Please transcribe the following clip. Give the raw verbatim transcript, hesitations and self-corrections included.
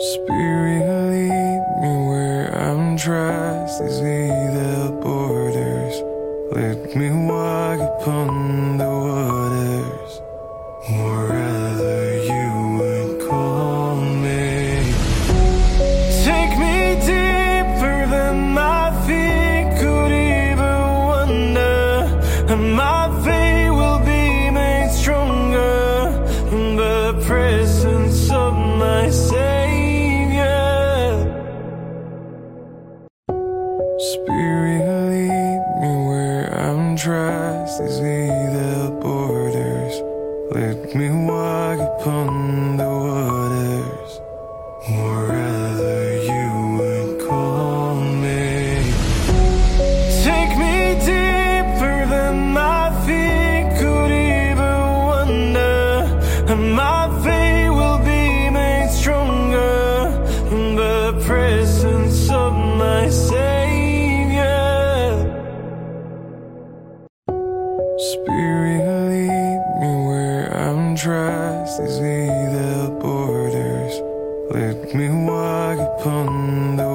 Spirit, lead me where I'm trust these without borders. Let me walk upon the waters, wherever you would call me. Take me deeper than my feet could even wander, and my faith will be made stronger in the presence of my Savior. Spirit, lead me where I'm trust is without borders. Let me walk upon the waters, wherever you would call me. Take me deeper than my feet could even wander, and my faith will be made stronger in the presence of my Savior. Spirit, lead me where I'm trust is without borders. Let me walk upon the